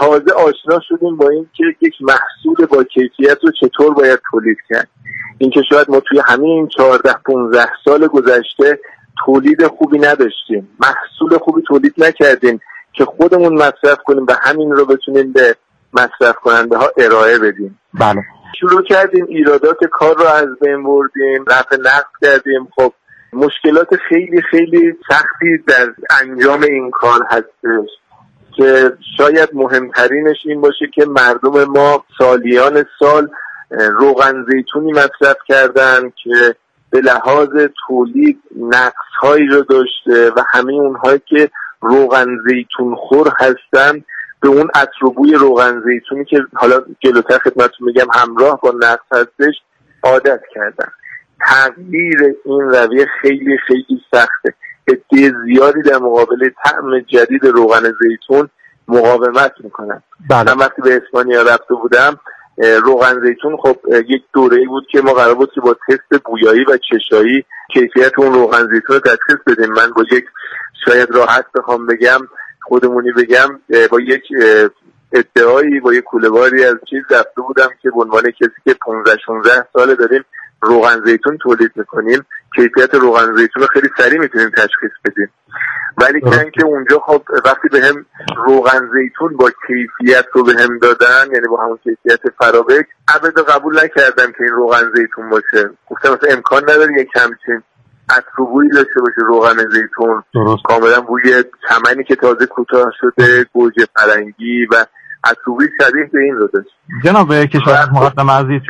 تازه آشنا شدیم با این که یک محصول با کیفیت رو چطور باید تولید کرد. این که شاید ما توی همین 14-15 سال گذشته تولید خوبی نداشتیم، محصول خوبی تولید نکردیم که خودمون مصرف کنیم و همین رو بتونیم به مصرف کننده ها ارائه بدیم. بله. شروع کردیم ایرادات کار رو از بین بردیم، رفع نقد کردیم. خب مشکلات خیلی خیلی سختی در انجام این کار هستش که شاید مهمترینش این باشه که مردم ما سالیان سال روغن زیتونی مصرف کردن که به لحاظ تولید نقص‌هایی رو داشته و همه اونهایی که روغن زیتون خور هستن به اون عطر و بوی روغن زیتونی که حالا جلوتر خدمتتون میگم همراه با نقص هستش عادت کردن. تغییر این رویه خیلی خیلی سخته. عده زیادی در مقابل طعم جدید روغن زیتون مقاومت میکنن. من وقتی به اسپانیا رفته بودم روغن زیتون خب یک دوره‌ای بود که ما قرار بود که با تست بویایی و چشایی کیفیت اون روغن زیتون رو تشخیص بدیم. من با یک شاید راحت بخوام بگم خودمونی بگم با یک ادعایی با یک کوله‌باری از چیز رفته بودم که به عنوان کسی که 15-16 ساله داریم روغن زیتون تولید میکنیم کیفیت روغن زیتون رو خیلی سریع میتونیم تشخیص بدیم. ولی که اونجا خب وقتی بهم روغن زیتون با کیفیت رو بهم دادن، یعنی با همون کیفیت فرابک، ابدا قبول نکردم که این روغن زیتون باشه. گفتم مثلا امکان نداره یک همچین عطر و بویی داشته باشه روغن زیتون. کاملا بوی چمنی که تازه کوتاه شده، گوجه فرنگی و عطروبی شبیه به این رو داشت. جناب کشاورز مقدم عزیز،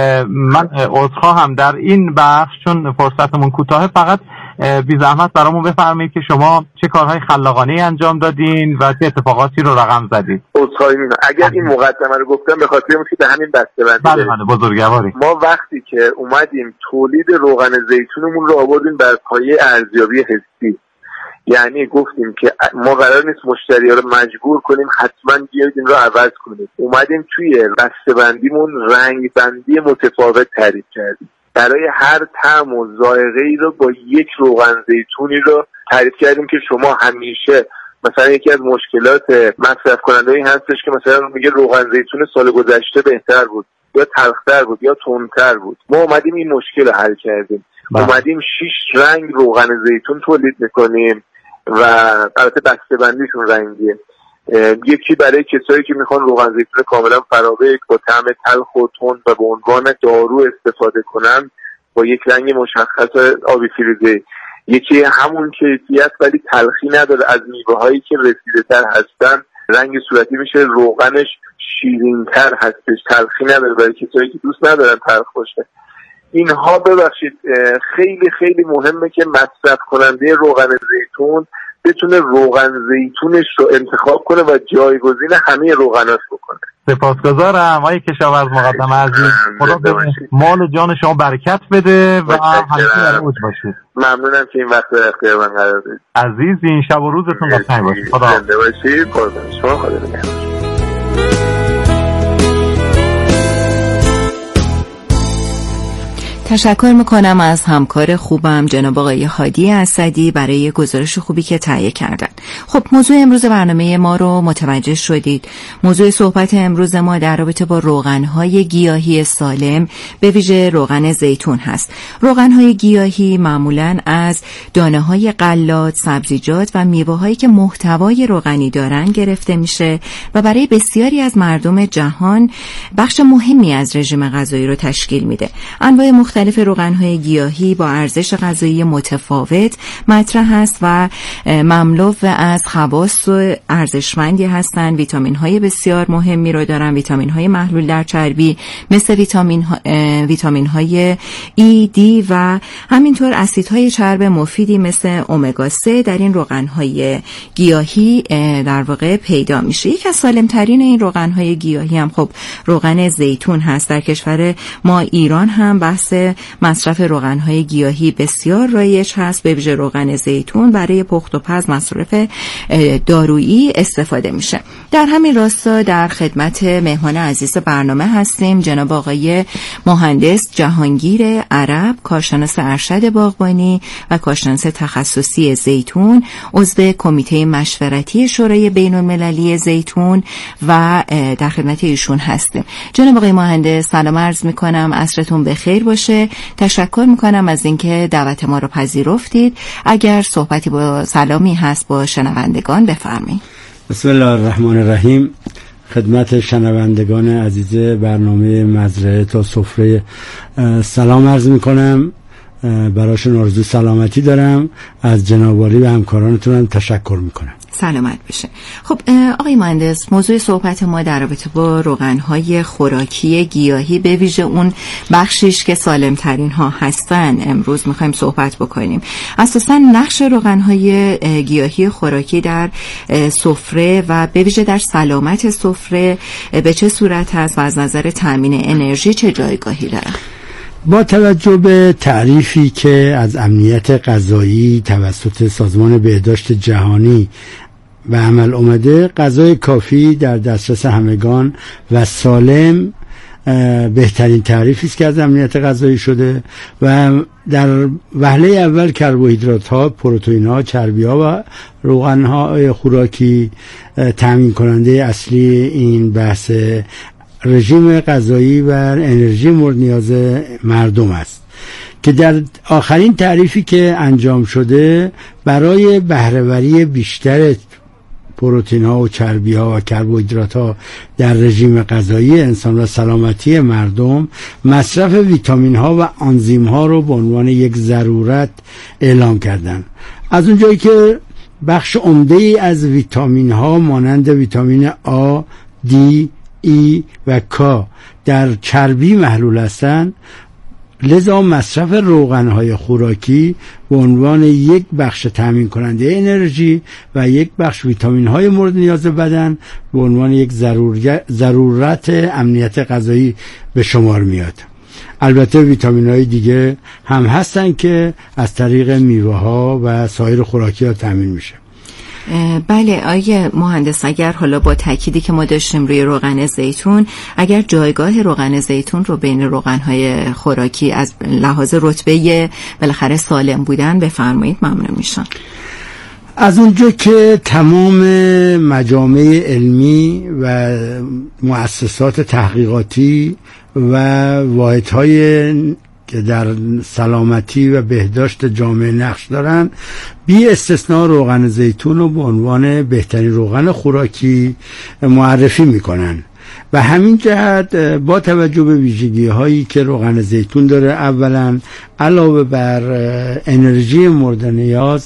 من عذرخواهم در این بحث چون فرصتمون کوتاهه، فقط بی زحمت برامون بفرمایید که شما چه کارهای خلاقانه انجام دادین و چه اتفاقاتی رو رقم زدید. عذرخواهی می‌کنم اگر این مقدمه رو گفتم به خاطر اینکه به همین بسته‌بندی. بله بزرگواری. ما وقتی که اومدیم تولید روغن زیتونمون رو آوردیم بر پایه ارزیابی حسی، یعنی گفتیم که ما قرار نیست مشتری‌ها رو مجبور کنیم حتما بیاید این رو عوض کنید. اومدیم توی بسته‌بندیمون رنگ بندی متفاوت تعریف کردیم. برای هر طعم و ذائقه‌ای رو با یک روغن زیتونی رو تعریف کردیم که شما همیشه مثلا یکی از مشکلات مصرف کننده‌ای هستش که مثلا میگه روغن زیتون سال گذشته بهتر بود یا تلختر بود یا تندتر بود. ما اومدیم این مشکل رو حل کردیم. اومدیم 6 رنگ روغن زیتون تولید می‌کنیم و البته بسته‌بندیشون رنگیه. یکی برای کسایی که میخوان روغن زیتون کاملا فرابک با طعم تلخ و تند و به عنوان دارو استفاده کنن با یک رنگ مشخص آبی فیروزه. یکی همون کیفیت ولی تلخی نداره، از میوه‌هایی که رسیده‌تر هستن رنگ صورتی میشه، روغنش شیرین‌تر هستش، تلخی نداره برای کسایی که دوست ندارن تلخ باشه. اینها ببخشید خیلی خیلی مهمه که مصرف کننده روغن زیتون بتونه روغن زیتونش رو انتخاب کنه و جایگزین همه روغناش بکنه. سپاسگزارم آقای کشاورز مقدم عزیز. خدا به مال و جان شما برکت بده و همیشه در اوج باشید. ممنونم که این وقت در اختیار من قرار دادید. عزیزین شب و روزتون قشنگ باشه. خدا زنده باشید. قربان شما. خدا نگهدار. تشکر میکنم از همکار خوبم جناب آقای هادی اسدی برای گزارش خوبی که تهیه کردن. خب موضوع امروز برنامه ما رو متوجه شدید. موضوع صحبت امروز ما در رابطه با روغن‌های گیاهی سالم به ویژه روغن زیتون هست. روغن‌های گیاهی معمولاً از دانه‌های غلات، سبزیجات و میوه‌هایی که محتوای روغنی دارن گرفته میشه و برای بسیاری از مردم جهان بخش مهمی از رژیم غذایی رو تشکیل میده. انواع مختلف روغن‌های گیاهی با ارزش غذایی متفاوت مطرح است و مملو از خواص ارزشمندی هستند. ویتامین‌های بسیار مهمی رو دارن، ویتامین‌های محلول در چربی مثل ویتامین‌های ای، دی و همینطور اسیدهای چرب مفیدی مثل امگا 3 در این روغن‌های گیاهی در واقع پیدا میشه. یک از سالم‌ترین این روغن‌های گیاهی هم خب روغن زیتون هست. در کشور ما ایران هم بحث مصرف روغن‌های گیاهی بسیار رایج هست، به ویژه روغن زیتون برای پخت و پز مصرف دارویی استفاده میشه. در همین راستا در خدمت مهمان عزیز برنامه هستیم، جناب آقای مهندس جهانگیر عرب، کارشناس ارشد باغبانی و کارشناس تخصصی زیتون، عضو کمیته مشورتی شورای بین‌المللی زیتون و در خدمت ایشون هستیم. جناب آقای مهندس سلام عرض میکنم، عصرتون بخیر باشه. تشکر میکنم از اینکه دعوت ما رو پذیرفتید. اگر صحبتی با سلامی هست با شنوندگان بفرمایید. بسم الله الرحمن الرحیم. خدمت شنوندگان عزیز برنامه مزرعه تا سفره سلام عرض میکنم، براشون آرزو سلامتی دارم. از جناب عالی و همکارانتون تشکر میکنم. سلامت بشه. خب آقای مهندس، موضوع صحبت ما در رابطه با روغن‌های خوراکی گیاهی، به ویژه اون بخشیش که سالم ترین ها هستن، امروز میخوایم صحبت بکنیم. اساساً نقش روغن‌های گیاهی خوراکی در سفره و به ویژه در سلامت سفره به چه صورت هست و از نظر تامین انرژی چه جایگاهی داره؟ با توجه به تعریفی که از امنیت غذایی توسط سازمان بهداشت جهانی به عمل اومده، غذای کافی در دسترس همگان و سالم بهترین تعریفی است که از امنیت غذایی شده و در وهله اول کربوهیدرات ها، پروتئین ها، چربی ها و روغن های خوراکی تامین کننده اصلی این بحث رژیم غذایی و انرژی مورد نیاز مردم است که در آخرین تعریفی که انجام شده برای بهره‌وری بیشتر پروتئین ها و چربی ها و کربوهیدرات ها در رژیم غذایی انسان و سلامتی مردم، مصرف ویتامین ها و آنزیم ها رو به عنوان یک ضرورت اعلام کردن. از اونجایی که بخش عمده‌ای از ویتامین ها مانند ویتامین آ، دی، ای و کا در چربی محلول هستند، لذا مصرف روغن‌های خوراکی به عنوان یک بخش تامین کننده انرژی و یک بخش ویتامین‌های مورد نیاز بدن به عنوان یک ضرورت امنیت غذایی به شمار میاد. البته ویتامین‌های دیگه هم هستن که از طریق میوه‌ها و سایر خوراکی‌ها تامین میشه. بله آقای مهندس، اگر حالا با تأکیدی که ما داشتیم روی روغن زیتون، اگر جایگاه روغن زیتون رو بین روغن‌های خوراکی از لحاظ رتبه بالاخره سالم بودن بفرمایید ممنون میشم. از اونجا که تمام مجامع علمی و مؤسسات تحقیقاتی و واحدهای که در سلامتی و بهداشت جامعه نقش دارن، بی استثناء روغن زیتون رو به عنوان بهترین روغن خوراکی معرفی میکنن و همین جهت با توجه به ویژگی هایی که روغن زیتون داره، اولا علاوه بر انرژی مورد نیاز،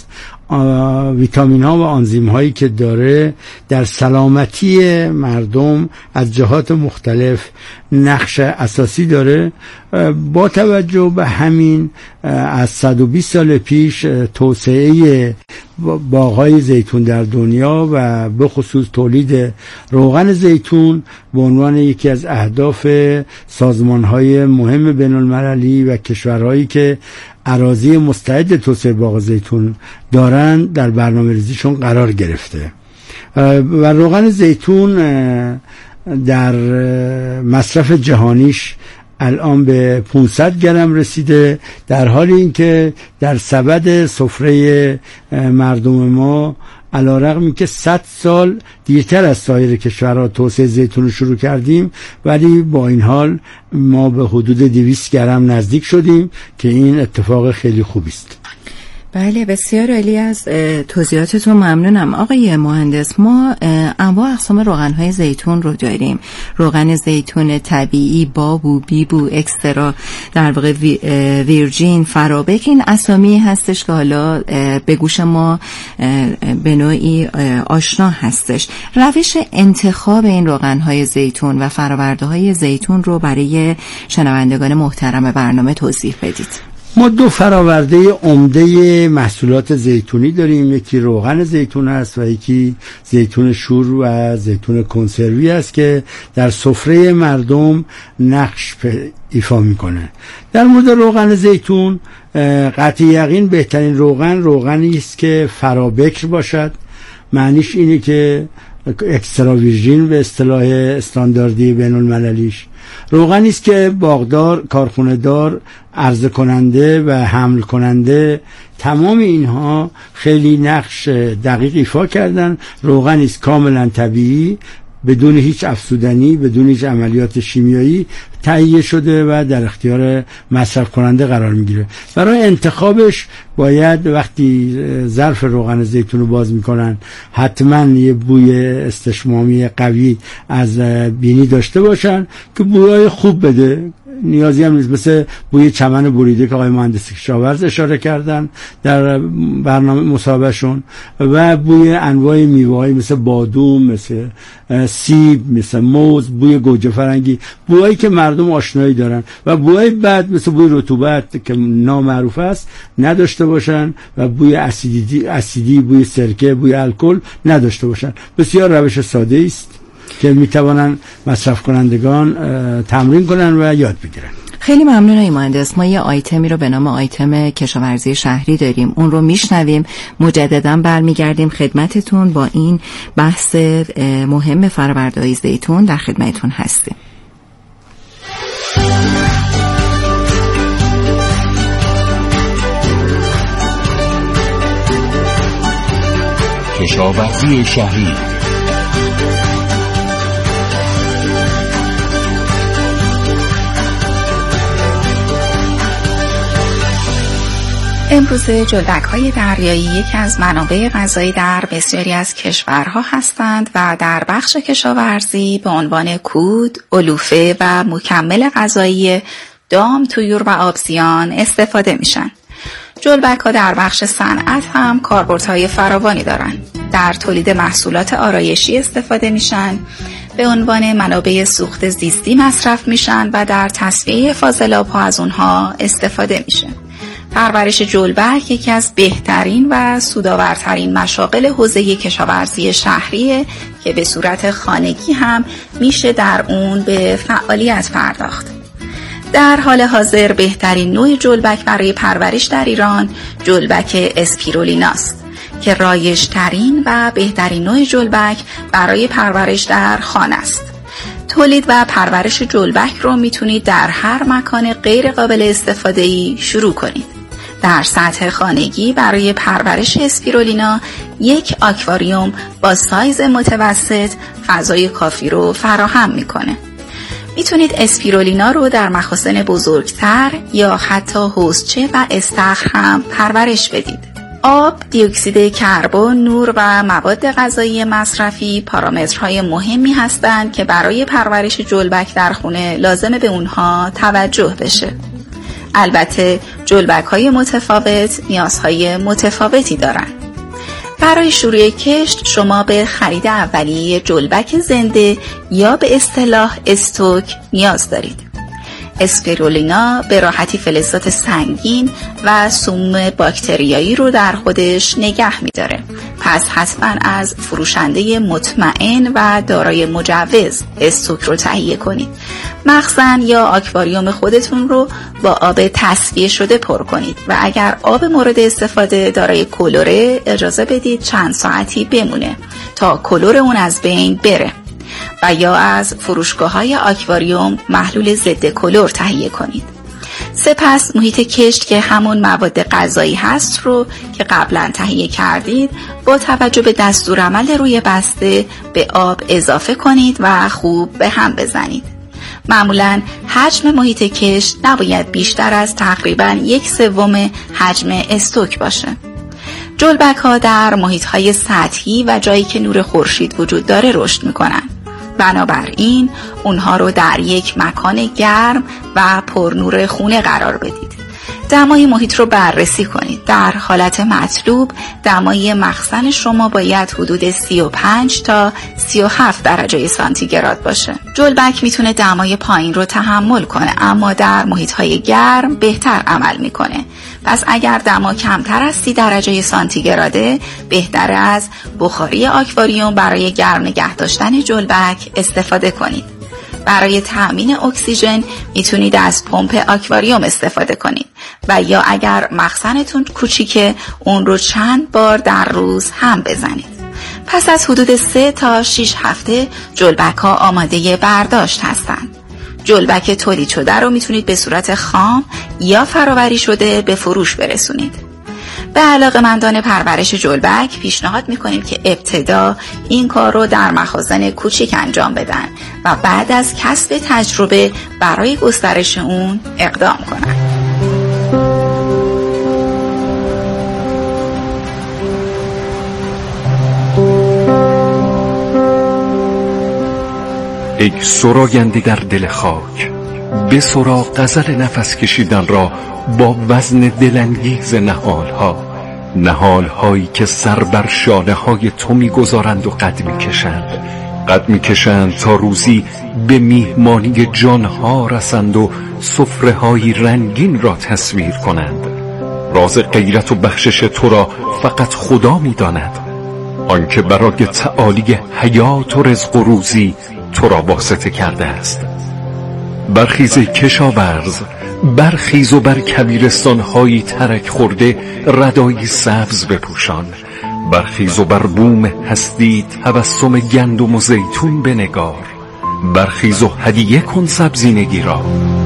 ویتامین ها و آنزیم هایی که داره در سلامتی مردم از جهات مختلف نقش اساسی داره. با توجه به همین از 120 سال پیش توسعه باغ‌های زیتون در دنیا و به خصوص تولید روغن زیتون به عنوان یکی از اهداف سازمان‌های مهم بین‌المللی و کشورهایی که اراضی مستعد توسعه باغ زیتون دارن در برنامه‌ریزیشون قرار گرفته و روغن زیتون در مصرف جهانیش الان به 500 گرم رسیده، در حالی اینکه در سبد سفره مردم ما علیرغم که 100 سال دیرتر از سایر کشورها توسعه زیتون رو شروع کردیم، ولی با این حال ما به حدود 200 گرم نزدیک شدیم که این اتفاق خیلی خوبی است. بله بسیار عالی، از توضیحاتتون ممنونم. آقای مهندس، ما انواع اقسام روغن‌های زیتون رو داریم. روغن زیتون طبیعی، بابو، بیبو، اکسترا، در واقع ویرجین، فرابک، این اسامی هستش که حالا به گوش ما به نوعی آشنا هستش. روش انتخاب این روغن‌های زیتون و فرآورده‌های زیتون رو برای شنوندگان محترم برنامه توضیح بدید. ما دو فراورده عمده محصولات زیتونی داریم، یکی روغن زیتون است و یکی زیتون شور و زیتون کنسروی است که در سفره مردم نقش ایفا میکنه. در مورد روغن زیتون قطع یقین بهترین روغنی است که فرابکر باشد. معنیش اینه که اکسترا ویرژین به اصطلاح استانداردی بین المللیش، روغنی است که باغدار، کارخونه دار، عرضه کننده و حمل کننده تمام اینها خیلی نقش دقیق ایفا کردن. روغنی است کاملا طبیعی، بدون هیچ افزودنی، بدون هیچ عملیات شیمیایی تهیه شده و در اختیار مصرف کننده قرار میگیره. برای انتخابش باید وقتی ظرف روغن زیتون رو باز میکنن حتما یه بوی استشمامی قوی از بینی داشته باشن که بویای خوب بده. نیازی هم نیست مثل بوی چمن بریده که آقای مهندس کشاورز اشاره کردن در برنامه مصاحبهشون، و بوی انواع میوه‌ای مثل بادوم، مثل سیب، مثل موز، بوی گوجه فرنگی، بویایی که مردم آشنایی دارن، و بوی بد مثل بوی رطوبت که نامعروف است نداشته باشن، و بوی اسیدی، بوی سرکه، بوی الکل نداشته باشن. بسیار روش ساده است که میتوانن مصرف کنندگان تمرین کنن و یاد بگیرن. خیلی ممنون آقای مهندس. ما یه آیتمی رو به نام آیتم کشاورزی شهری داریم، اون رو میشنویم، مجددا برمیگردیم خدمتتون با این بحث مهم فرآورده‌های زیتون. در خدمتتون هستیم. کشاورزی شهری. امروزه جلبک‌های دریایی یکی از منابع غذایی در بسیاری از کشورها هستند و در بخش کشاورزی به عنوان کود، علوفه و مکمل غذایی دام، طیور و آبزیان استفاده میشن. جلبک‌ها در بخش صنعت هم کاربردهای فراوانی دارند. در تولید محصولات آرایشی استفاده میشن، به عنوان منابع سوخت زیستی مصرف میشن و در تصفیه فاضلاب‌ها از اونها استفاده میشه. پرورش جلبک یکی از بهترین و سودآورترین مشاغل حوزه کشاورزی شهریه که به صورت خانگی هم میشه در اون به فعالیت پرداخت. در حال حاضر بهترین نوع جلبک برای پرورش در ایران جلبک اسپیرولیناست که رایج‌ترین و بهترین نوع جلبک برای پرورش در خانه است. تولید و پرورش جلبک رو میتونید در هر مکان غیر قابل استفاده‌ای شروع کنید. در سطح خانگی برای پرورش اسپیرولینا یک آکواریوم با سایز متوسط فضای کافی رو فراهم میکنه. میتونید اسپیرولینا رو در مخازن بزرگتر یا حتی حوضچه و استخر هم پرورش بدید. آب، دیوکسید کربن، نور و مواد غذایی مصرفی پارامترهای مهمی هستند که برای پرورش جلبک در خونه لازمه به اونها توجه بشه. البته جلبک‌های متفاوت نیازهای متفاوتی دارند. برای شروع کشت شما به خرید اولیه جلبک زنده یا به اصطلاح استوک نیاز دارید. اسپیرولینا به راحتی فلزات سنگین و سموم باکتریایی رو در خودش نگه می‌داره. پس حتما از فروشنده مطمئن و دارای مجوز استوک رو تهیه کنید. مخزن یا آکواریوم خودتون رو با آب تصفیه شده پر کنید و اگر آب مورد استفاده دارای کلوره اجازه بدید چند ساعتی بمونه تا کلور اون از بین بره و یا از فروشگاه‌های آکواریوم محلول ضد کلور تهیه کنید. سپس محیط کشت که همون مواد غذایی هست رو که قبلا تهیه کردید با توجه به دستورالعمل روی بسته به آب اضافه کنید و خوب به هم بزنید. معمولاً حجم محیط کشت نباید بیشتر از تقریباً 1/3 حجم استوک باشه. جلبک ها در محیط های سطحی و جایی که نور خورشید وجود داره رشد میکنن. بنابراین اونها رو در یک مکان گرم و پرنور خونه قرار بدید. دمای محیط رو بررسی کنید. در حالت مطلوب دمای مخزن شما باید حدود 35 تا 37 درجه سانتیگراد باشه. جلبک میتونه دمای پایین رو تحمل کنه، اما در محیط‌های گرم بهتر عمل میکنه. پس اگر دما کمتر از 30 درجه سانتیگراده، بهتر از بخاری آکواریوم برای گرم نگه داشتن جلبک استفاده کنید. برای تأمین اکسیژن میتونید از پمپ آکواریوم استفاده کنید و یا اگر مخزنتون کوچیکه اون رو چند بار در روز هم بزنید. پس از حدود 3 تا 6 هفته جلبک ها آماده برداشت هستند. جلبک تولید شده رو میتونید به صورت خام یا فرآوری شده به فروش برسونید. به علاقه‌مندان پرورش جلبک پیشنهاد میکنیم که ابتدا این کار رو در مخازن کوچیک انجام بدن و بعد از کسب تجربه برای گسترش اون اقدام کنن. ای سراینده در دل خاک، به سراغ غزل نفس کشیدن را با وزن دلانگیز نهال‌هایی که سر بر شانه‌های تو می‌گذارند و قد می‌کشند تا روزی به میهمانی جانها رسند و سفره‌های رنگین را تصویر کنند. راز غیرت و بخشش تو را فقط خدا می‌داند، آنکه برای تعالی حیات و رزق و روزی تو را واسطه کرده است. برخیز کشاورز، برخیز و بر کبیرستان‌هایی ترک خورده ردایی سبز بپوشان. برخیز و بر بوم هستی تبسم گندم و زیتون بنگار. برخیز و هدیه کن سبزینگی را.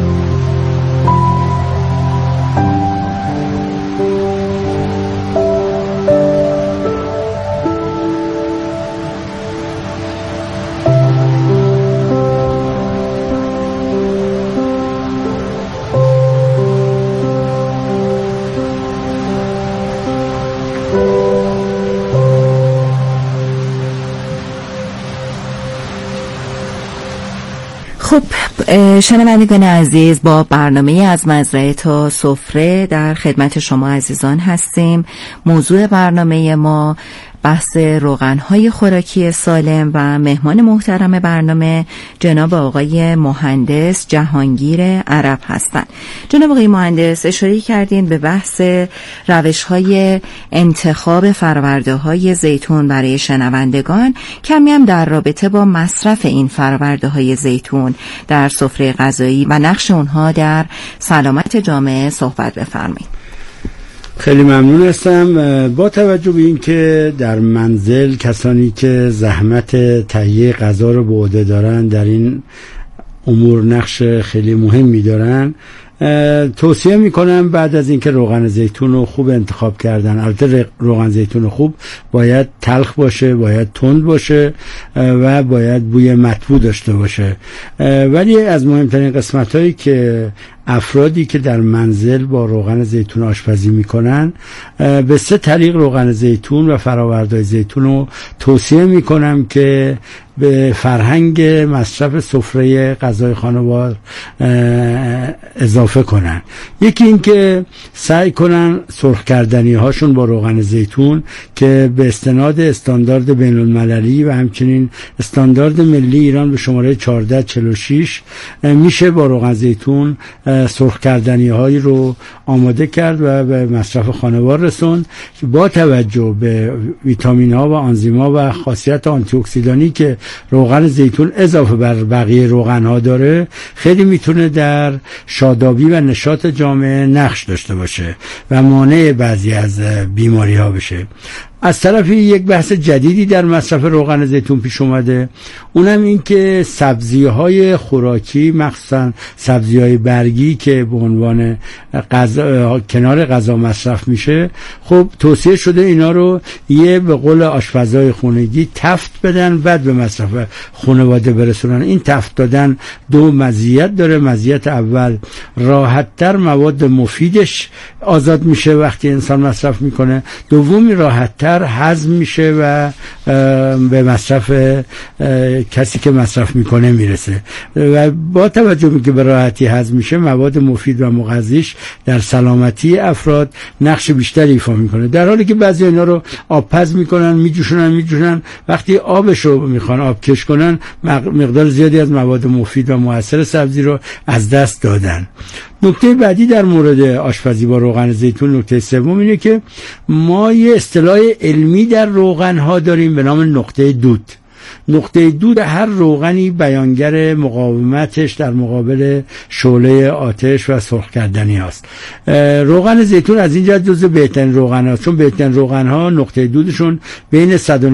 خب شنوندگان عزیز، با برنامه از مزرعه تا سفره در خدمت شما عزیزان هستیم. موضوع برنامه ما بحث روغن‌های خوراکی سالم و مهمان محترم برنامه جناب آقای مهندس جهانگیر عرب هستند. جناب آقای مهندس اشاره کردین به بحث روش‌های انتخاب فرورده‌های زیتون برای شنوندگان. کمی هم در رابطه با مصرف این فرورده‌های زیتون در سفره غذایی و نقش اونها در سلامت جامعه صحبت بفرمایید. خیلی ممنون هستم. با توجه به این که در منزل کسانی که زحمت تهیه غذا رو به عهده دارن در این امور نقش خیلی مهمی دارن، توصیه میکنم بعد از اینکه روغن زیتون رو خوب انتخاب کردن، البته روغن زیتون خوب باید تلخ باشه، باید تند باشه و باید بوی مطبوع داشته باشه، ولی از مهمترین قسمت هایی که افرادی که در منزل با روغن زیتون آشپزی میکنن به 3 طریق روغن زیتون و فراوردهای زیتون رو توصیه میکنم که به فرهنگ مصرف سفره غذای خانوار اضافه کنن. یکی این که سعی کنن سرخ کردنی هاشون با روغن زیتون که به استناد استاندارد بین المللی و همچنین استاندارد ملی ایران به شماره 1446 میشه با روغن زیتون سرخ کردنی هایی رو آماده کرد و به مصرف خانوار رسوند. با توجه به ویتامین ها و آنزیم ها و خاصیت آنتی اکسیدانی که روغن زیتون اضافه بر بقیه روغن ها داره، خیلی میتونه در شادابی و نشاط جامعه نقش داشته باشه و مانع بعضی از بیماری ها بشه. از طرفی یک بحث جدیدی در مصرف روغن زیتون پیش اومده، اونم این که سبزی‌های خوراکی، مخصوصا سبزی‌های برگی که به عنوان کنار غذا مصرف میشه، خب توصیه شده اینا رو به قول آشپزای خونگی تفت بدن بعد به مصرف خانواده برسونن. این تفت دادن 2 مزیت داره. مزیت اول راحت‌تر مواد مفیدش آزاد میشه وقتی انسان مصرف میکنه، دومی راحت‌تر بالاتر هضم میشه و به مصرف کسی که مصرف میکنه میرسه و با توجه به که به راحتی هضم میشه مواد مفید و مغذیش در سلامتی افراد نقش بیشتری ایفا میکنه، در حالی که بعضی اینا رو آبپز میکنن، میجوشونن وقتی آبشو میخوان آبکش کنن مقدار زیادی از مواد مفید و مؤثر سبزی رو از دست دادن. نکته بعدی در مورد آشپزی با روغن زیتون، نکته سوم اینه که ما یه اصطلاح علمی در روغن ها داریم به نام نقطه دود. نقطه دود هر روغنی بیانگر مقاومتش در مقابل شعله آتش و سرخ کردنی هست. روغن زیتون از این جهت جزو بهترین روغن هاست، چون بهترین روغن ها نقطه دودشون بین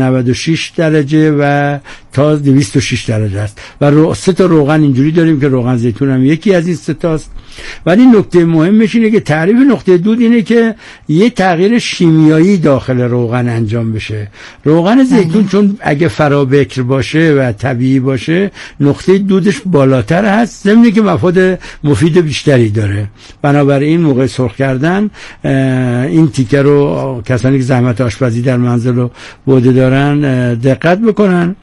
196 درجه و تا 206 درجه است و 3 تا روغن اینجوری داریم که روغن زیتون هم یکی از این 3 تاست. ولی نکته مهمش اینه که تعریف نقطه دود اینه که یه تغییر شیمیایی داخل روغن انجام بشه. روغن زیتون چون اگه فرابکر باشه و طبیعی باشه نقطه دودش بالاتر هست، ضمن که مفاد مفید بیشتری داره. بنابراین موقع سرخ کردن این تیکه رو کسانی که زحمت آشپزی در منزل و بوده دارن دقت بکنن.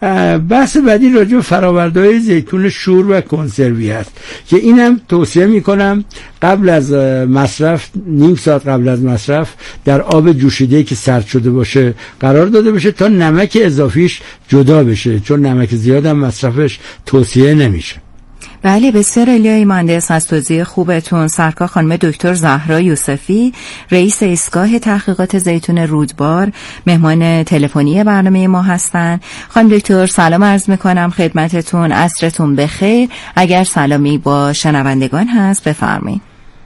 بحث بعدی راجع به فرآورده‌های زیتون شور و کنسروی است که اینم توصیه میکنم قبل از مصرف، نیم ساعت قبل از مصرف در آب جوشیده‌ای که سرد شده باشه قرار داده بشه تا نمک اضافیش جدا بشه، چون نمک زیاد هم مصرفش توصیه نمیشه. بله، بسیار عالی مهندس، از توضیح خوبتون. سرکار خانم دکتر زهرا یوسفی، رئیس ایستگاه تحقیقات زیتون رودبار، مهمان تلفنی برنامه ما هستن. خانم دکتر سلام عرض میکنم خدمتتون، عصرتون بخیر. اگر سلامی با شنوندگان هست بفرمایید.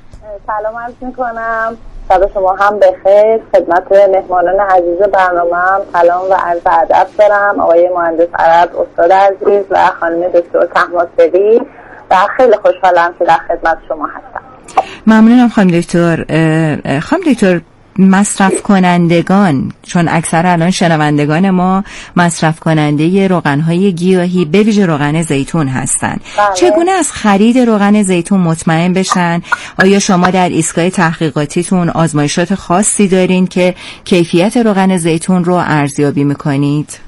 سلام عرض میکنم، شب شما هم بخیر. خدمت مهمانان عزیز برنامه هم سلام و عرض ادب دارم، آقای مهندس عرب استاد عزیز و خانم دکتر طهماسبی، و خیلی خوشحالم که در خدمت شما هستم. ممنونم خانم دکتر. خانم دکتر، مصرف کنندگان، چون اکثر الان شنوندگان ما مصرف کننده روغن‌های گیاهی به ویژه روغن زیتون هستند، چگونه از خرید روغن زیتون مطمئن بشن؟ آیا شما در ایستگاه تحقیقاتیتون آزمایشات خاصی دارین که کیفیت روغن زیتون رو ارزیابی میکنید؟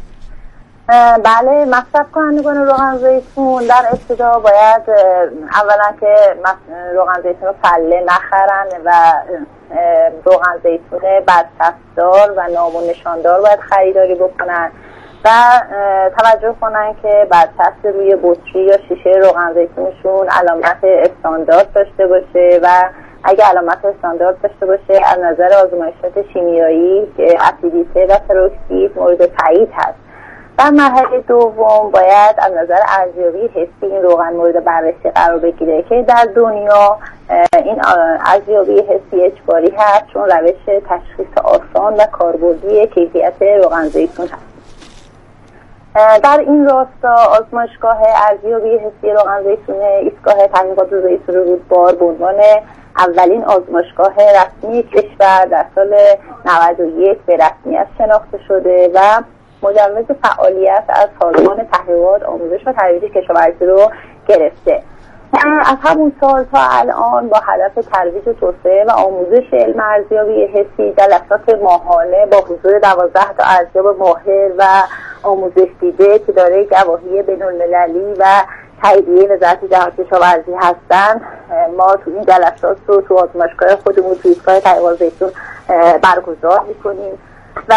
بله، مصرف کنندگان روغن زیتون در ابتدا باید اولا که روغن زیتون رو فله نخرن و روغن زیتون برچسب‌دار و نام و نشاندار باید خریداری بکنن و توجه کنن که برچسب روی بطری یا شیشه روغن زیتونشون علامت استاندارد داشته باشه و اگه علامت استاندارد داشته باشه از نظر آزمایشات شیمیایی که اسیدیته و پروکسید مورد تایید هست. در مرحله دوم باید از نظر ارزیابی حسی این روغن مورد بررسی قرار بگیره که در دنیا این ارزیابی حسی اجباری هست، چون روش تشخیص آسان و کاربردی کیفیت روغن زیتون هست. در این راستا آزمایشگاه ارزیابی حسی روغن زیتون ایستگاه تحقیقات زیتون رودبار به عنوان اولین آزمایشگاه رسمی کشور در سال 91 به رسمیت شناخته شده و مجوز فعالیت از سازمان تحقیقات آموزش و ترویج کشاورزی رو گرفته. از همون سال تا الان با هدف ترویج و توسعه و آموزش علم ارزیابی حسی جلسات ماهانه با حضور 12 تا ارزیاب ماهر و آموزش دیده که دارای گواهی بین‌المللی و تاییدیه وزارت جهان کشاورزی هستن، ما تو این جلسات رو تو آزمایشگاه خودمون تو ایستگاه تحقیقات زیتون برگزار می‌کنیم و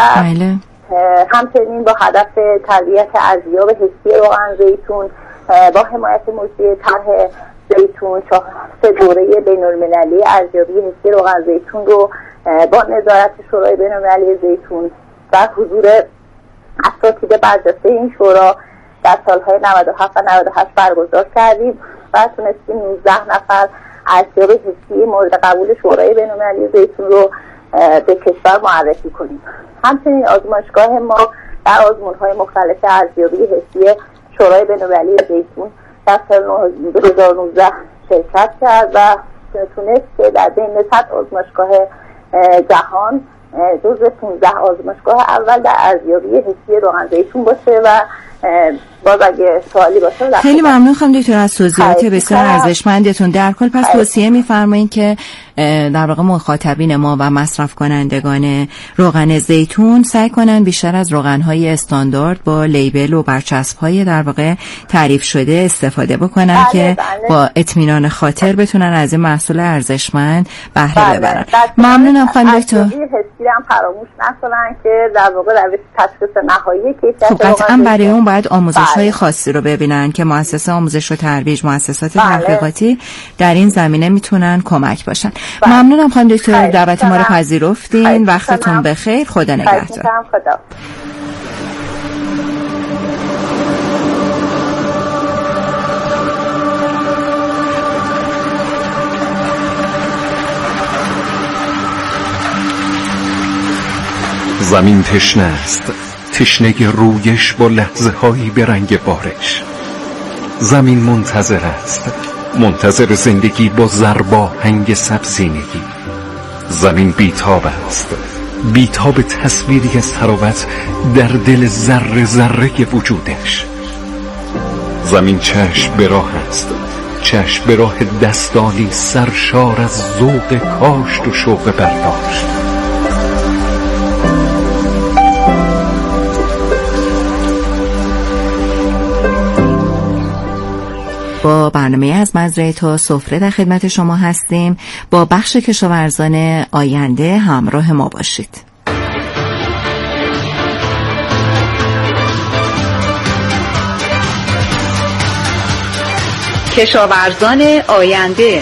همچنین با هدف تربیت ارزیاب حسی روغن زیتون با حمایت مجری طرح زیتون 3 دوره بین‌المللی ارزیابی حسی روغن زیتون رو با نظارت شورای بین‌المللی زیتون و حضور اساتید برجسته این شورا در سالهای 97 و 98 برگزار کردیم و تونستیم 19 نفر ارزیاب حسی مورد قبول شورای بین‌المللی زیتون رو به کشور معرفی کنیم. همچنین آزمایشگاه ما در آزمون‌های مختلف ارزیابی حسی شورای بین‌المللی زیتون در سال 2019 شرکت کرد و تونست که در بین 100 آزمایشگاه جهان جزو 15 آزمایشگاه اول در ارزیابی حسی روغن زیتون باشه و باز اگه سوالی باشه. خیلی ممنون خانم دکتر از توضیحات بسیار ارزشمندتون. در کل پس توصیه می‌فرمایید که در واقع مخاطبین ما و مصرف کنندگان روغن زیتون سعی کنن بیشتر از روغن‌های استاندارد با لیبل و برچسب‌های در واقع تعریف شده استفاده بکنن که با اطمینان خاطر بتونن از این محصول ارزشمند بهره ببرن. ممنونم خانم دکتر. حسی هم فراموش نکنن که در واقع روش تشخیص نهایی کیفیت قطعاً برای اون باید آموزش‌های خاصی رو ببینن که مؤسسه آموزش و ترویج، مؤسسات تحقیقاتی در این زمینه میتونن کمک باشن. ممنونم خانم دکتر دعوت ما رو پذیرفتین. وقتتون بخیر. خدا نگهدار. زمین تشنه است، تشنه رویش با لحظه هایی به رنگ بارش. زمین منتظر است، منتظر زندگی با زرباهنگ سبزینگی. زمین بیتاب است، بیتاب تصویری از تراوت در دل ذره ذره وجودش. زمین چشم به راه است، چشم به راه دستانی سرشار از ذوق کاشت و شوق برداشت. با برنامه از مزرعه تا سفره در خدمت شما هستیم. با بخش کشاورزان آینده همراه ما باشید. کشاورزان آینده.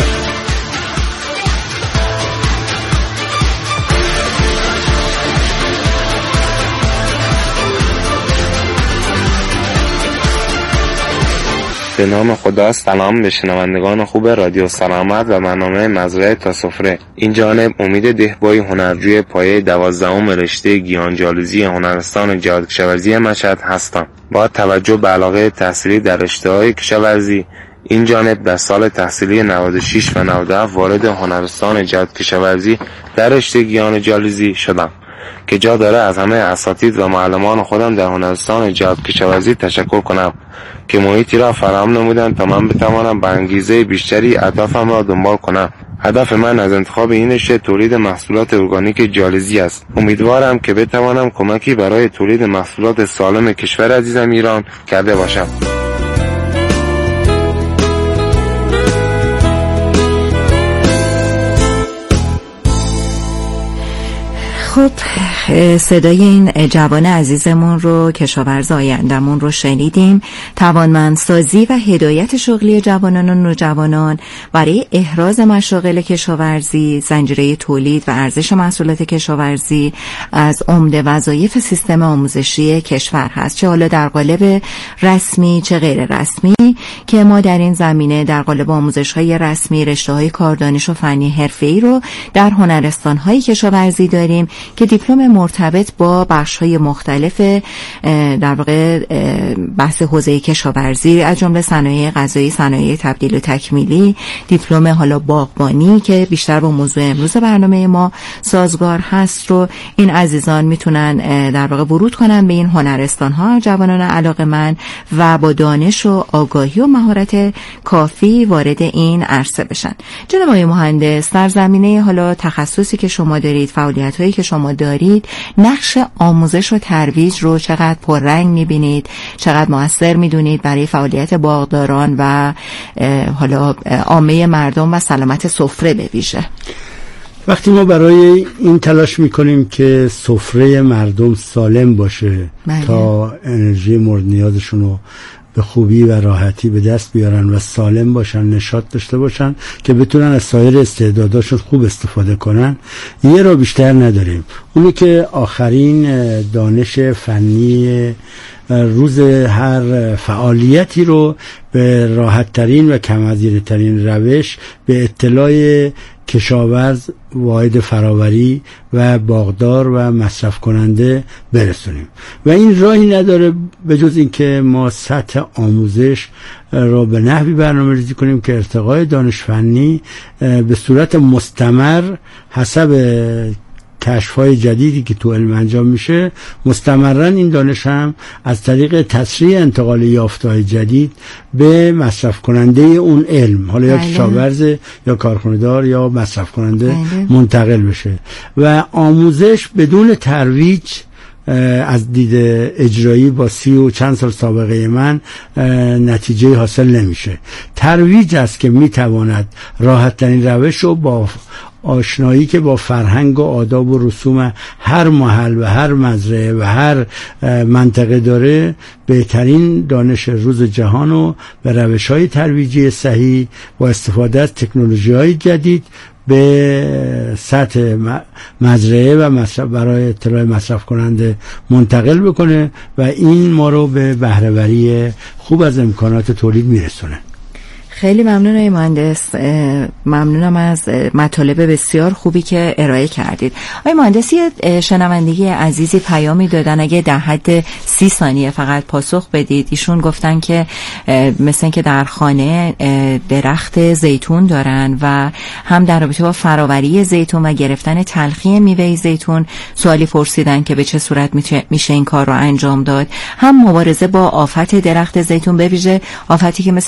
به نام خدا. سلام به شنوندگان خوب رادیو سلامت و برنامه مزرعه تا سفره. این جانب امید دهبایی، هنرجوی پایه 12ام رشته گیاهانجالوزی هنرستان جهاد کشاورزی مشهد هستم. با توجه به علاقه تحصیلی در رشته‌های کشاورزی، این جانب در سال تحصیلی 96 و 97 وارد هنرستان جهاد کشاورزی در رشته گیاهانجالوزی شدم که جا داره از همه اساتید و معلمان خودم در هنرستان جهاد کشاورزی تشکر کنم که محیطی را فراهم نمودند تا من بتوانم با انگیزه بیشتری هدفم را دنبال کنم. هدف من از انتخاب این رشته تولید محصولات ارگانیک جالزی است. امیدوارم که بتوانم کمکی برای تولید محصولات سالم کشور عزیزم ایران کرده باشم. خب صدای این جوان عزیزمون رو، کشاورز آیندمون رو شنیدیم. توانمندسازی و هدایت شغلی جوانان و نوجوانان برای احراز مشاغل کشاورزی، زنجیره تولید و ارزش محصولات کشاورزی از عمده وظایف سیستم آموزشی کشور هست، چه حالا در قالب رسمی چه غیر رسمی، که ما در این زمینه در قالب آموزش‌های رسمی رشته‌های کاردانش و فنی حرفه‌ای رو در هنرستان‌های کشاورزی داریم که دیپلم مرتبط با بخش‌های مختلف در واقع بحث حوزه کشاورزی از جمله صنایع غذایی، صنایع تبدیل و تکمیلی، دیپلم حالا باغبانی که بیشتر با موضوع امروز برنامه ما سازگار هست رو این عزیزان میتونن در واقع ورود کنن به این هنرستان‌ها، جوانان علاقه‌مند و با دانش و آگاهی و مهارت کافی وارد این عرصه بشن. جناب آقای مهندس، در زمینه حالا تخصصی که شما دارید، فعالیت‌هایی که شما دارید، نقش آموزش و ترویج رو چقدر پررنگ می‌بینید، چقدر مؤثر می‌دونید برای فعالیت باغداران و حالا عامه مردم و سلامت سفره به ویژه؟ وقتی ما برای این تلاش میکنیم که سفره مردم سالم باشه تا انرژی مورد نیازشون رو به خوبی و راحتی به دست بیارن و سالم باشن، نشاط داشته باشن که بتونن از سایر استعداداشون خوب استفاده کنن، یه را بیشتر نداریم. اونی که آخرین دانش فنی روز هر فعالیتی رو به راحت ترین و کم‌هزینه ترین روش به اطلاع کشاورز، واحد فراوری و باغدار و مصرف کننده برسونیم و این راهی نداره به جز اینکه ما سطح آموزش را به نحوی برنامه‌ریزی کنیم که ارتقای دانش فنی به صورت مستمر حسب کشف‌های جدیدی که تو علم انجام میشه، مستمرا این دانش هم از طریق تسریع انتقال یافته‌های جدید به مصرف کننده اون علم، حالا یا کشاورز یا کارخانه‌دار یا مصرف کننده منتقل بشه و آموزش بدون ترویج از دید اجرایی با 30 و چند سال سابقه من نتیجه حاصل نمیشه. ترویج است که میتواند راحت ترین روش رو با آشنایی که با فرهنگ و آداب و رسوم هر محل و هر مزرعه و هر منطقه داره، بهترین دانش روز جهان و به روش‌های ترویجی صحیح با استفاده از تکنولوژی‌های جدید به سطح مزرعه و مصرف برای اطلاع مصرف کننده منتقل بکنه و این ما رو به بهره‌وری خوب از امکانات تولید میرسونه. خیلی ممنون آقای مهندس، ممنونم از مطالب بسیار خوبی که ارائه کردید. آقای مهندس، یه شنوندگی عزیزی پیامی دادن، اگه در حد 30 ثانیه فقط پاسخ بدید. ایشون گفتن که مثلا که در خانه درخت زیتون دارن و هم در رابطه با فراوری زیتون و گرفتن تلخی میوه زیتون سوالی پرسیدن که به چه صورت میشه این کار رو انجام داد، هم مبارزه با آفت درخت زیتون، به ویژه آفتی که مثل